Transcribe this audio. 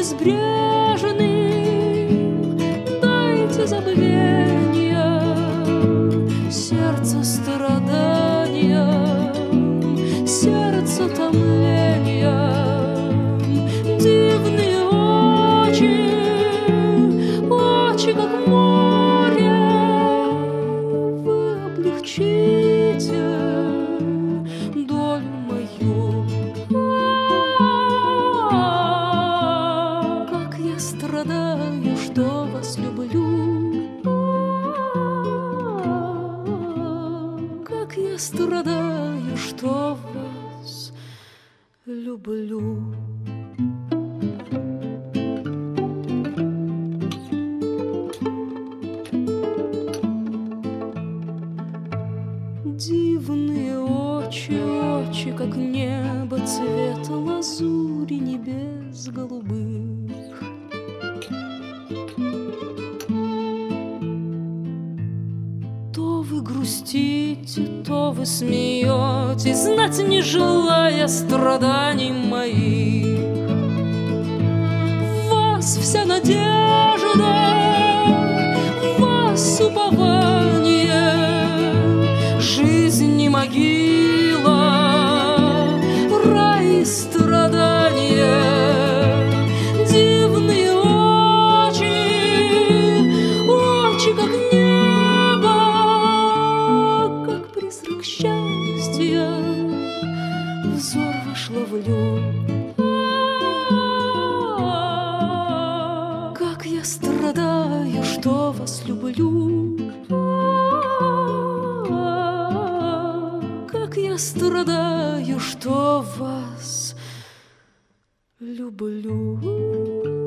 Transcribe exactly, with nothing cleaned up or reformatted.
безбрежным, дайте забвенья сердце страдания, сердце томления. Дивные очи, очи как море, вы облегчите долю мою. А-а-а, как я страдаю, что вас люблю. А-а-а, как я страдаю, что вас люблю. Дивные очи, очи, как небо цвета лазури небес голубых. То вы грустите, то вы смеетесь, знать не желая страданий моих. В вас вся надежда, в вас упование, жизнь не могила, рай и страдание. Дивные очи, очи как небо, как призрак счастья, взор ваш ловлю. А-а-а, как я страдаю, что вас люблю. Как я страдаю, что вас люблю.